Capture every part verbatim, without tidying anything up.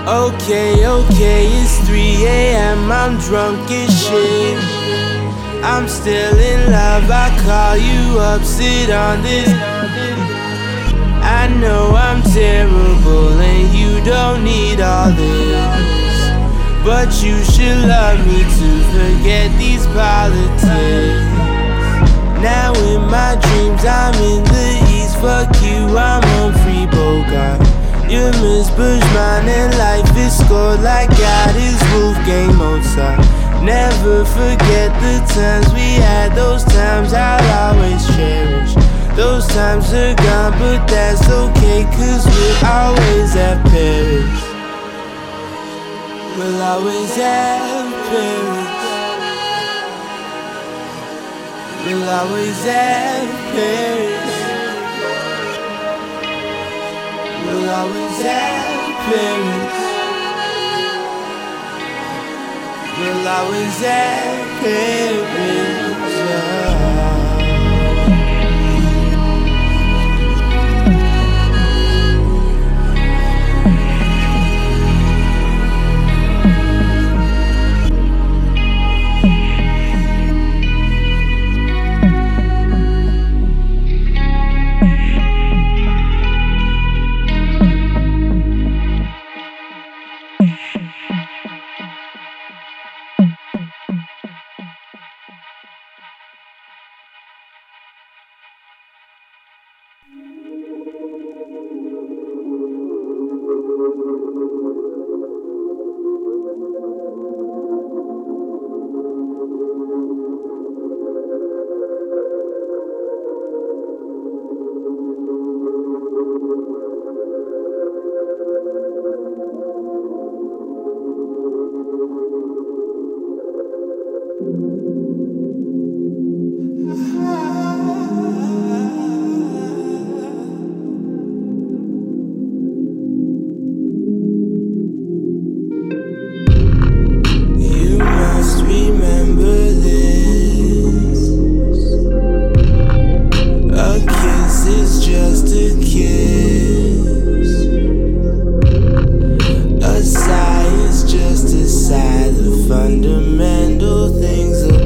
Okay, okay, it's three a m, I'm drunk as shit. I'm still in love, I call you up, sit on this. I know I'm terrible and you don't need all this, but you should love me to forget these politics. Now in my dreams I'm in the east, fuck you, I'm Humphrey Bogart. You're Miss Bergman and life is scored like God is Wolfgang Mozart. Never forget the times we had, those times I'll always cherish. Those times are gone, but that's okay, cause we'll always have Paris. We'll always have Paris. We'll always have Paris. We'll always have Paris. We'll always have Paris. Yeah. Fundamental things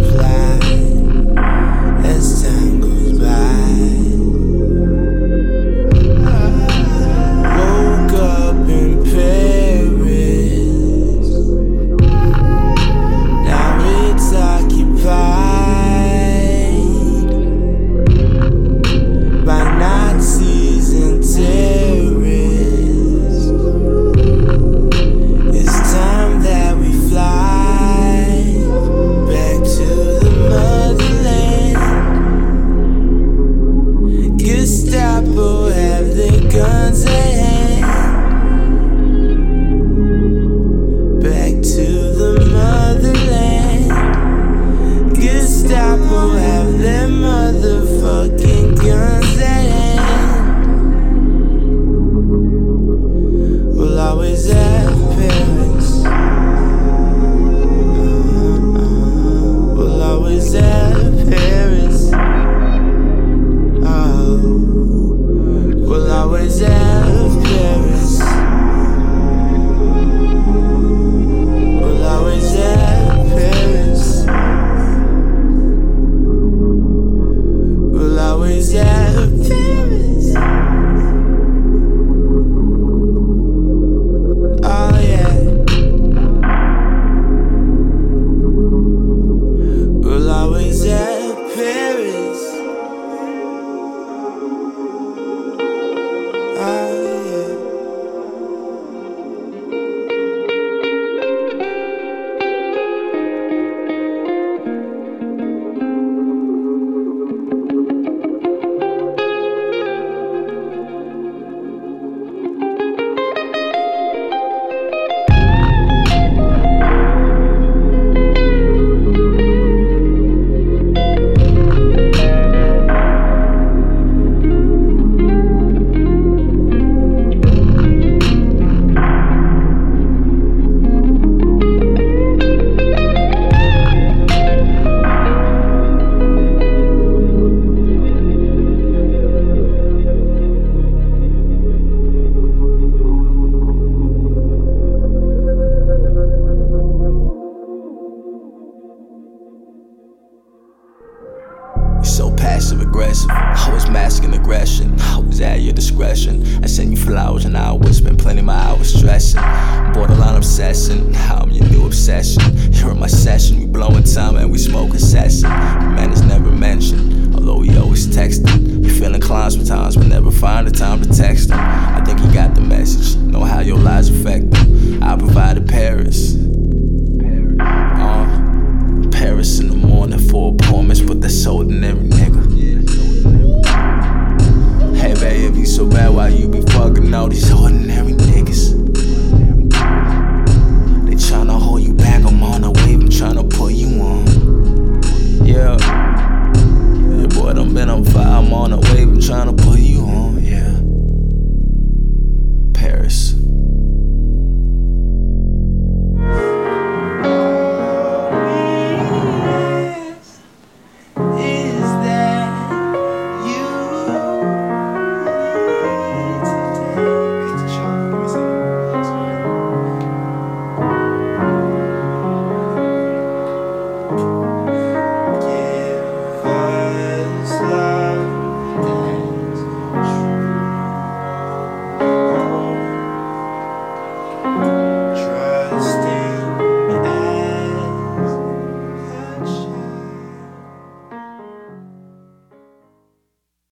passive aggressive. Always masking aggression, always at your discretion. I send you flowers and I would spend plenty of my hours stressing. Borderline obsession, now I'm your new obsession. You're in my session, we blowing time and we smoke incessant. Man is never mentioned, although we always texting. You feel inclined sometimes but never find the time to text him. I think he got the message, know how your lies affect him. I provided Paris,